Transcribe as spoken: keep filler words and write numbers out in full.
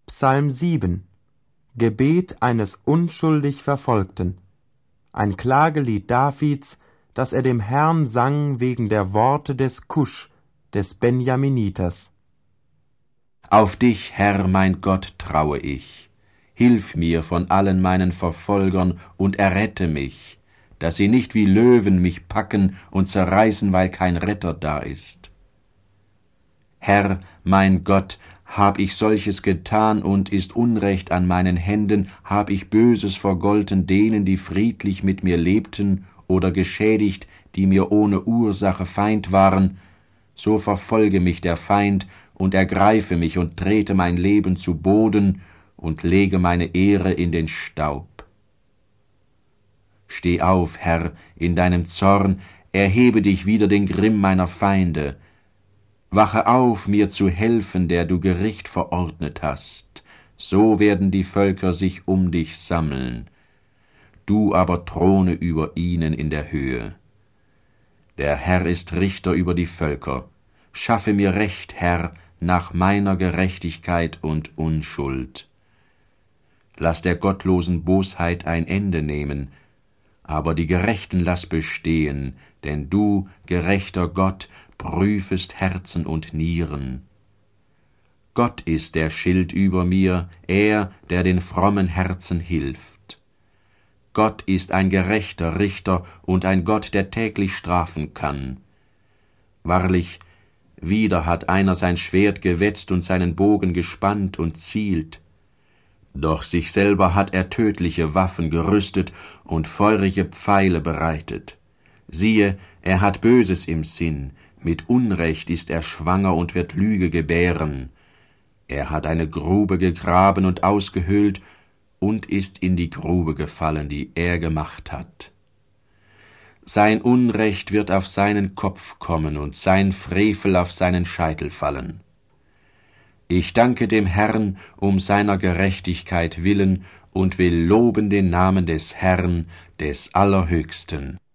Psalm sieben. Gebet eines unschuldig Verfolgten. Ein Klagelied Davids, das er dem Herrn sang wegen der Worte des Kusch, des Benjaminiters. Auf dich, Herr, mein Gott, traue ich. Hilf mir von allen meinen Verfolgern und errette mich, dass sie nicht wie Löwen mich packen und zerreißen, weil kein Retter da ist. Herr, mein Gott, hab ich solches getan und ist Unrecht an meinen Händen, hab ich Böses vergolten denen, die friedlich mit mir lebten, oder geschädigt, die mir ohne Ursache Feind waren, so verfolge mich der Feind und ergreife mich und trete mein Leben zu Boden und lege meine Ehre in den Staub. Steh auf, Herr, in deinem Zorn, erhebe dich wider den Grimm meiner Feinde. Wache auf, mir zu helfen, der du Gericht verordnet hast. So werden die Völker sich um dich sammeln. Du aber throne über ihnen in der Höhe. Der Herr ist Richter über die Völker. Schaffe mir Recht, Herr, nach meiner Gerechtigkeit und Unschuld. Lass der gottlosen Bosheit ein Ende nehmen, aber die Gerechten lass bestehen, denn du, gerechter Gott, prüfest Herzen und Nieren. Gott ist der Schild über mir, er, der den frommen Herzen hilft. Gott ist ein gerechter Richter und ein Gott, der täglich strafen kann. Wahrlich, wieder hat einer sein Schwert gewetzt und seinen Bogen gespannt und zielt. Doch sich selber hat er tödliche Waffen gerüstet und feurige Pfeile bereitet. Siehe, er hat Böses im Sinn, mit Unrecht ist er schwanger und wird Lüge gebären. Er hat eine Grube gegraben und ausgehöhlt und ist in die Grube gefallen, die er gemacht hat. Sein Unrecht wird auf seinen Kopf kommen und sein Frevel auf seinen Scheitel fallen. Ich danke dem Herrn um seiner Gerechtigkeit willen und will loben den Namen des Herrn, des Allerhöchsten.